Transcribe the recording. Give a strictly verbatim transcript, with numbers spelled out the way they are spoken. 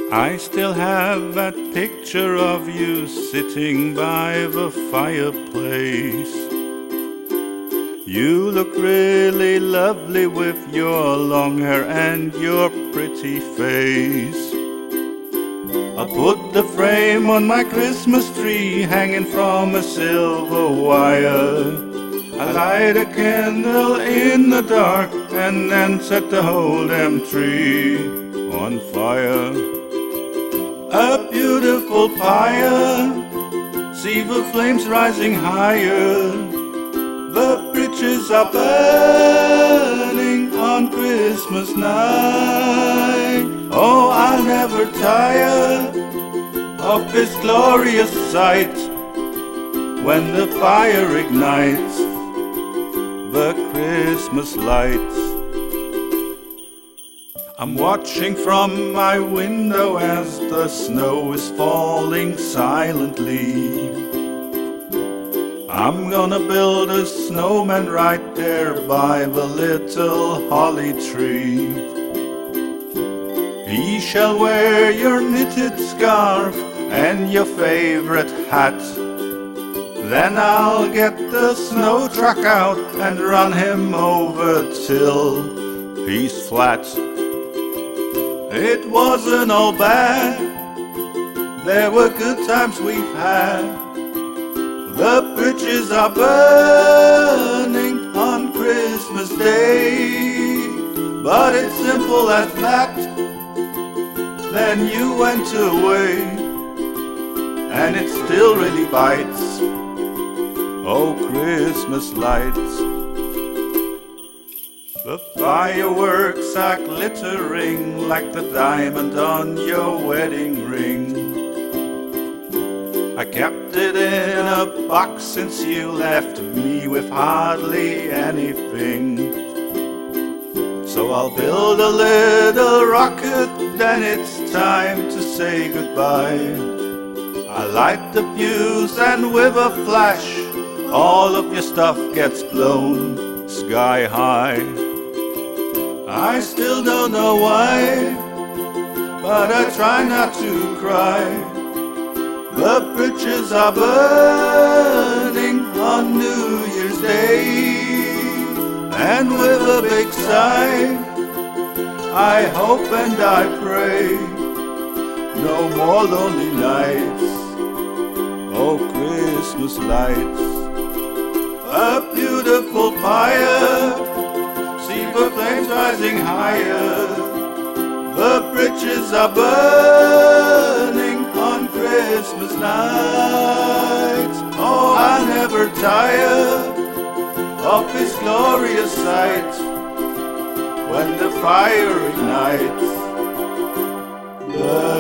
I still have that picture of you sitting by the fireplace. You look really lovely with your long hair and your pretty face. I'll put the frame on my Christmas tree, hanging from a silver wire. I light a candle in the dark and then set the whole damn tree on fire. A beautiful pyre, see the flames rising higher. The bridges are burning on Christmas night. Oh, I'll never tire of this glorious sight. When the fire ignites the Christmas lights. I'm watching from my window as the snow is falling silently. I'm gonna build a snowman right there by the little holly tree. He shall wear your knitted scarf and your favorite hat. Then I'll get the snow truck out and run him over till he's flat. It wasn't all bad, there were good times we've had. The bridges are burning on Christmas Day. But it's simple as that. Then you went away, and it still really bites. Oh, Christmas lights. The fireworks are glittering like the diamond on your wedding ring. I kept it in a box since you left me with hardly anything. So I'll build a little rocket, then it's time to say goodbye. I light the fuse and with a flash, all of your stuff gets blown sky high. I still don't know why, but I try not to cry. The bridges are burning on New Year's Day. And with a big sigh, I hope and I pray, no more lonely nights. Oh, Christmas lights. A beautiful fire, see the flames rising higher. The bridges are burning on Christmas night. Oh, I never tire of this glorious sight. When the fire ignites the